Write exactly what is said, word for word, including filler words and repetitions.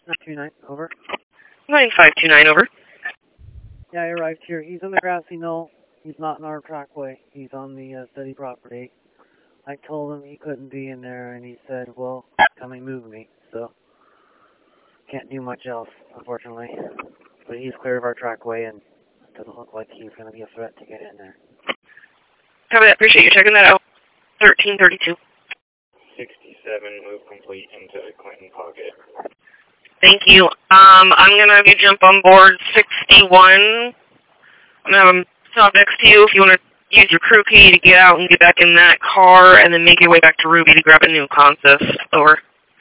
nine two nine, over. nine five two nine, over. Yeah, I arrived here. He's on the grassy knoll. He's not in our trackway. He's on the uh, city property. I told him he couldn't be in there, and he said, well, come and move me. So, can't do much else, unfortunately. But he's clear of our trackway, and it doesn't look like he's going to be a threat to get in there. Copy that. Appreciate you checking that out. thirteen thirty-two. sixty-seven, move complete into the Clinton pocket. Thank you. Um, I'm going to have you jump on board sixty-one. I'm going to have him stop next to you if you want to use your crew key to get out and get back in that car, and then make your way back to Ruby to grab a new consist. Over.